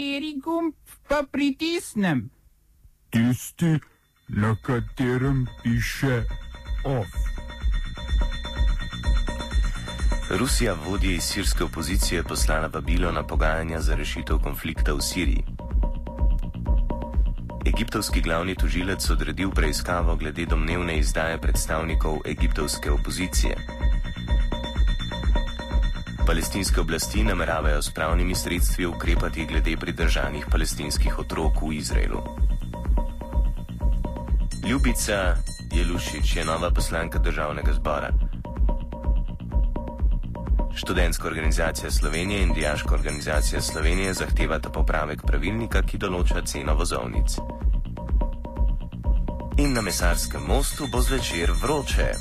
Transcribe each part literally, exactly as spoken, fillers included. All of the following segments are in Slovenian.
Kateri gumb pa pritisnem? Tisti, na katerem piše OF. Rusija vodji sirske opozicije poslala vabilo na pogajanja za rešitev konflikta v Siriji. Egiptovski glavni tožilec odredil preiskavo glede domnevne izdaje predstavnikov egiptovske opozicije. Palestinske oblasti nameravajo s pravnimi sredstvi ukrepati glede pridržanih palestinskih otrok v Izraelu. Ljubica Jelušič je nova poslanka Državnega zbora. Študentska organizacija Slovenije in Dijaška organizacija Slovenije zahtevata popravek pravilnika, ki določa ceno vozovnic. In na Mesarskem mostu bo zvečer vroče.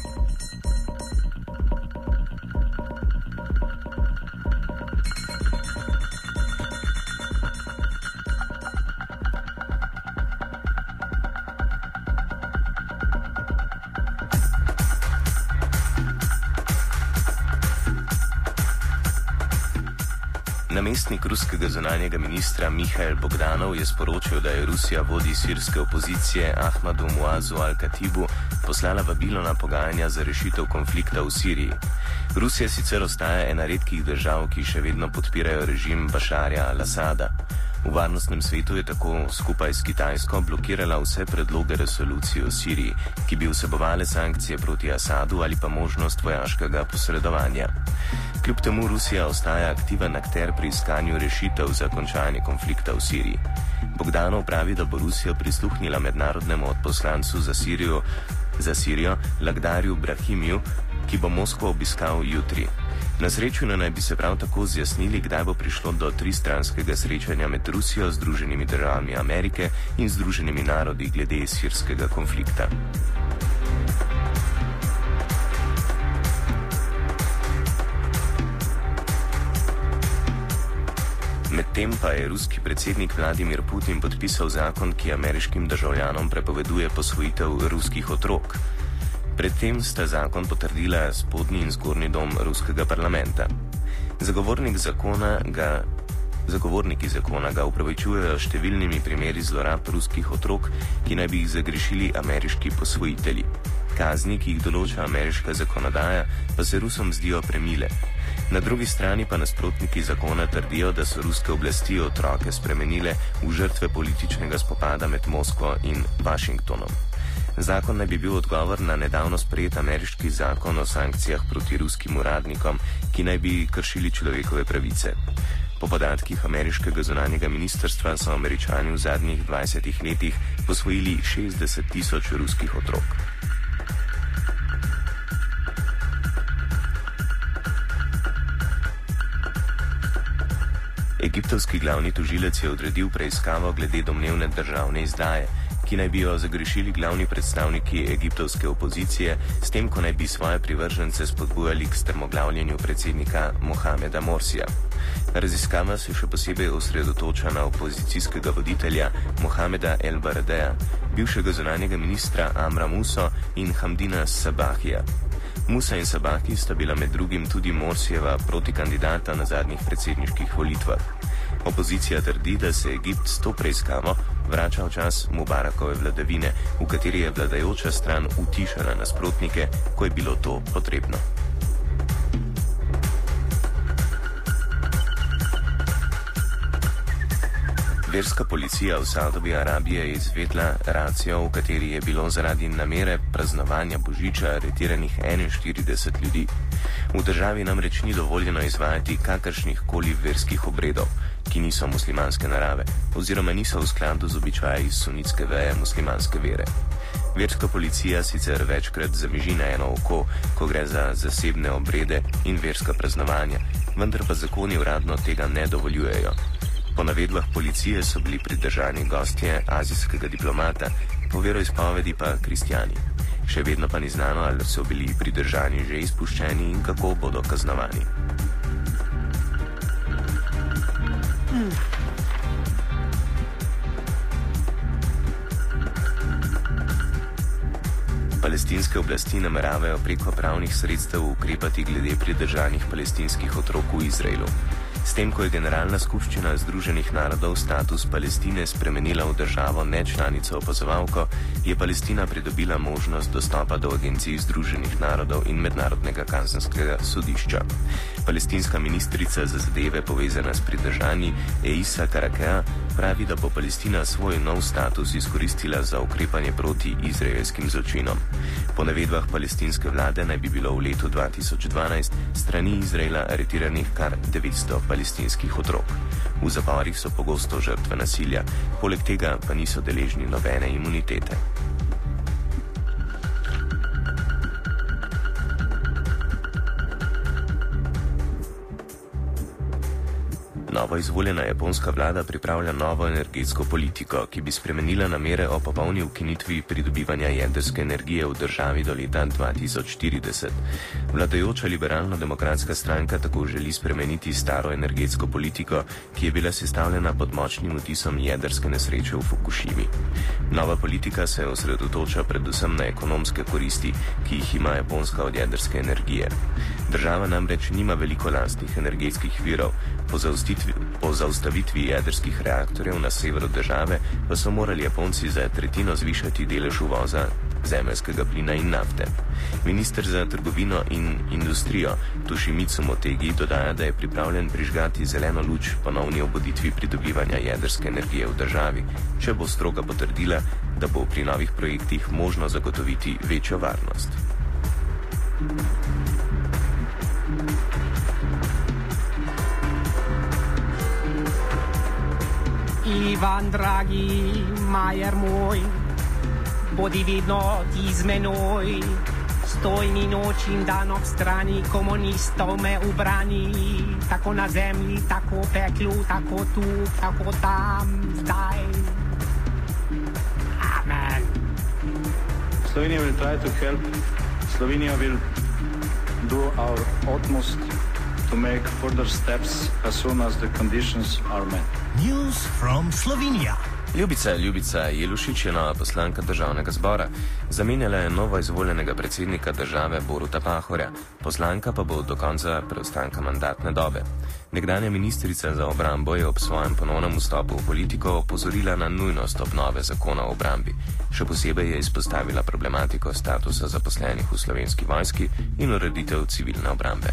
Namestnik ruskega zunanjega ministra Mihail Bogdanov je sporočil, da je Rusija vodji sirske opozicije Ahmadu Muazu al-Katibu poslala vabilo na pogajanja za rešitev konflikta v Siriji. Rusija sicer ostaja ena redkih držav, ki še vedno podpirajo režim Bašarja al-Asada. V varnostnem svetu je tako skupaj s Kitajsko blokirala vse predloge resolucij o Siriji, ki bi vsebovale sankcije proti Asadu ali pa možnost vojaškega posredovanja. Kljub temu Rusija ostaja aktiven akter pri iskanju rešitev za končanje konflikta v Siriji. Bogdanov pravi, da bo Rusija prisluhnila mednarodnemu odposlancu za Sirijo, za Sirijo Lagdarju Brahimiju, ki bo Moskvo obiskal jutri. Na srečanju naj bi se prav tako zjasnili, kdaj bo prišlo do tristranskega srečanja med Rusijo, Združenimi državami Amerike in Združenimi narodi glede sirskega konflikta. Medtem pa je ruski predsednik Vladimir Putin podpisal zakon, ki ameriškim državljanom prepoveduje posvojitev ruskih otrok. Predtem sta zakon potrdila spodnji in zgornji dom ruskega parlamenta. Zagovornik zakona ga, zagovorniki zakona ga upravičujejo številnimi primeri zlorab ruskih otrok, ki naj bi jih zagrešili ameriški posvojitelji. Kazni, ki jih določa ameriška zakonodaja, pa se Rusom zdijo premile. Na drugi strani pa nasprotniki zakona trdijo, da so ruske oblasti otroke spremenile v žrtve političnega spopada med Moskvo in Washingtonom. Zakon naj bi bil odgovor na nedavno sprejet ameriški zakon o sankcijah proti ruskim uradnikom, ki naj bi kršili človekove pravice. Po podatkih ameriškega zunanjega ministrstva so Američani v zadnjih dvajsetih letih posvojili šestdeset tisoč ruskih otrok. Egiptovski glavni tožilec je odredil preiskavo glede domnevne državne izdaje, ki naj bi jo zagrešili glavni predstavniki egiptovske opozicije, s tem, ko naj bi svoje privržence spodbujali k strmoglavljenju predsednika Mohameda Morsija. Raziskava se še posebej osredotoča na opozicijskega voditelja Mohameda El Baradeja, bivšega zunanjega ministra Amra Muso in Hamdina Sabahija. Musa in Sabahi sta bila med drugim tudi Morsijeva protikandidata na zadnjih predsedniških volitvah. Opozicija trdi, da se Egipt s to preiskavo vrača v čas Mubarakove vladavine, v kateri je vladajoča stran utišala nasprotnike, ko je bilo to potrebno. Verska policija v Saudovi Arabiji je izvedla racijo, v kateri je bilo zaradi namere praznovanja Božiča aretiranih enainštirideset ljudi. V državi namreč ni dovoljeno izvajati kakršnih koli verskih obredov, ki niso muslimanske narave, oziroma niso v skladu z običaji sunitske veje muslimanske vere. Verska policija sicer večkrat zamiži na eno oko, ko gre za zasebne obrede in verska praznovanja, vendar pa zakoni uradno tega ne dovoljujejo. Po navedbah policije so bili pridržani gostje azijskega diplomata, po veroizpovedi pa kristjani. Še vedno pa ni znano, ali so bili pridržani že izpuščeni in kako bodo kaznovani. Hmm. Palestinske oblasti nameravajo preko pravnih sredstev ukrepati glede pridržanih palestinskih otrok v Izraelu. S tem, ko je Generalna skupščina Združenih narodov status Palestine spremenila v državo nečlanico opazovalko, je Palestina pridobila možnost dostopa do agencij Združenih narodov in Mednarodnega kazenskega sodišča. Palestinska ministrica za zadeve povezane s pridržanji Eisa Karakea pravi, da bo Palestina svoj nov status izkoristila za ukrepanje proti izraelskim zločinom. Po navedbah palestinske vlade naj bi bilo v letu dva tisoč dvanajst strani Izraela aretiranih kar devetsto palestinskih otrok. V zaporih so pogosto žrtve nasilja, poleg tega pa niso deležni nobene imunitete. Novo izvoljena japonska vlada pripravlja novo energetsko politiko, ki bi spremenila namere o popolni ukinitvi pridobivanja jedrske energije v državi do leta dva tisoč štirideset. Vladajoča liberalno-demokratska stranka tako želi spremeniti staro energetsko politiko, ki je bila sestavljena pod močnim vtisom jedrske nesreče v Fukušimi. Nova politika se osredotoča predvsem na ekonomske koristi, ki jih ima Japonska od jedrske energije. Država namreč nima veliko lastnih energetskih virov. Po Po zaustavitvi jedrskih reaktorjev na severu države pa so morali Japonci za tretjino zvišati delež uvoza zemeljskega plina in nafte. Minister za trgovino in industrijo Toshimitsu Motegi dodaja, da je pripravljen prižgati zeleno luč ponovni obuditvi pridobivanja jedrske energije v državi, če bo stroga potrdila, da bo pri novih projektih možno zagotoviti večjo varnost. Ivan, dragi Majer moj, bodi vedno ti z menoj. Stoj mi noč in dan ob strani komunistov me ubrani. Tako na zemlji, tako v peklu, tako tu, tako tam, zdaj. Amen. Slovenija will try to help. Slovenija will do our utmost to make further steps as soon as the conditions are met. News from Slovenia. Ljubica Ljubica Jelušič je nova poslanka državnega zbora. Zamenjala je novo izvoljenega predsednika države Boruta Pahorja. Poslanka pa bo do konca preostanka mandatne dobe. Nekdanja ministrica za obrambo je ob svojem ponovnem vstopu v politiko opozorila na nujnost obnove zakona o obrambi. Še posebej je izpostavila problematiko statusa zaposlenih v Slovenski vojski in ureditev civilne obrambe.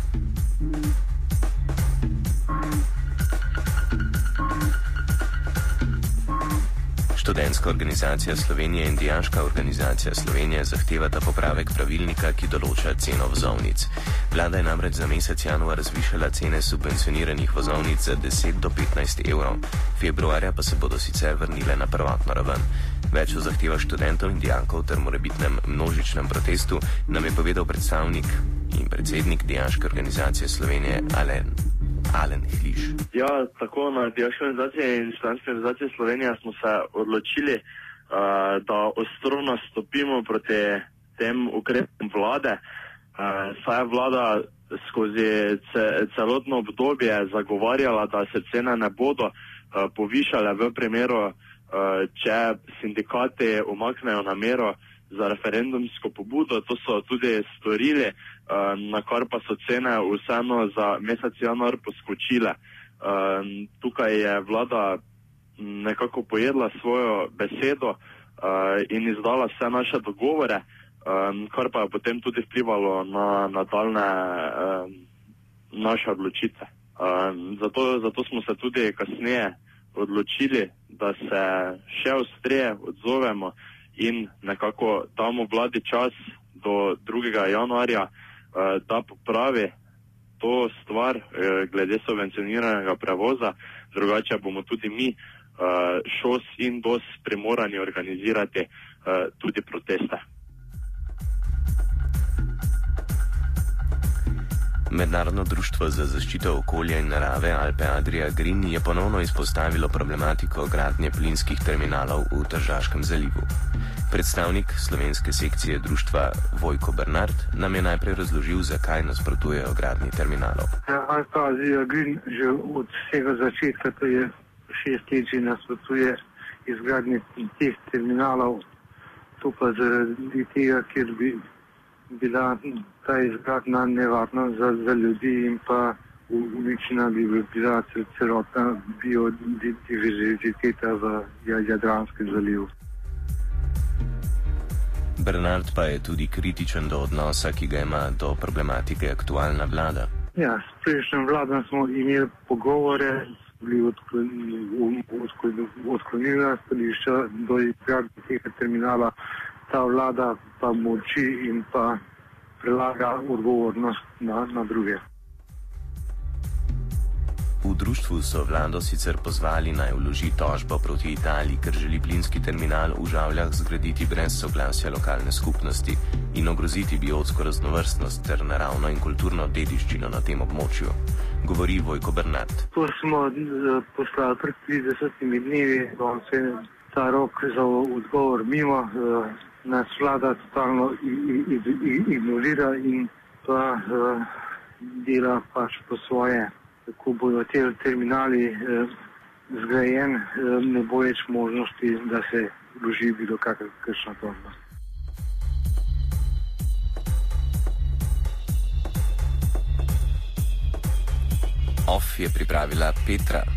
Študentska organizacija Slovenije in Dijaška organizacija Slovenije zahtevata popravek pravilnika, ki določa ceno vozovnic. Vlada je namreč za mesec januar zvišala cene subvencioniranih vozovnic za deset do petnajst evrov. Februarja pa se bodo sicer vrnile na prvotno raven. Več o zahtevah študentov in dijakov ter morebitnem množičnem protestu nam je povedal predstavnik in predsednik Dijaške organizacije Slovenije Alen. Alen Hliš. Ja, tako na Dijaški organizaciji in Študentski organizaciji Slovenije smo se odločili, uh, da ostro nastopimo proti tem ukrepom vlade. Uh, saj je vlada skozi ce, celotno obdobje zagovarjala, da se cene ne bodo uh, povišale v primeru, uh, če sindikati umaknejo namero za referendumsko pobudo. To so tudi storili, na kar pa so cene vseeno za mesec januar poskočile. Tukaj je vlada nekako pojedla svojo besedo in izdala vse naše dogovore, kar pa je potem tudi vplivalo na nadaljne naše odločitve. Zato, zato smo se tudi kasneje odločili, da se še ostreje odzovemo in nekako damo vladi čas do drugega januarja, da popravi to stvar glede subvencioniranega prevoza. Drugače bomo tudi mi ŠOS in DOS primorani organizirati tudi proteste. Mednarodno društvo za zaščito okolja in narave Alpe Adria Green je ponovno izpostavilo problematiko gradnje plinskih terminalov v Tržaškem zalivu. Predstavnik slovenske sekcije društva Vojko Bernard nam je najprej razložil, zakaj nasprotujejo gradnji terminalov. Alpe Adria Green že od vsega začetka, to je šest let, že nasprotuje izgradnji teh terminalov. To pa zaradi tega, ker bi bila ta izgradnja nevarna za, za ljudi in pa uničena bi bila celotna biodiverziteta v Jadranskem zalivu. Bernard pa je tudi kritičen do odnosa, ki ga ima do problematike aktualna vlada. Ja, s prejšnjim vladom smo imeli pogovore, bili odklonilna stališča do izgradnje tega terminala. Ta vlada pa moči in pa prelaga odgovornost na, na druge. V društvu so vlado sicer pozvali naj vloži tožbo proti Italiji, ker želi plinski terminal v Žavljah zgraditi brez soglasja lokalne skupnosti in ogroziti biotsko raznovrstnost ter naravno in kulturno dediščino na tem območju, govori Vojko Bernard. To smo poslali pred tridesetimi dnevi, danes je ta rok za odgovor mimo, nas vlada totalno ignorira in pa dela pač po svoje. Ko bodo te terminali eh, zgrajen, eh, ne bo več možnosti, da se vloži bilo kakšna tožba. Off je pripravila Petra.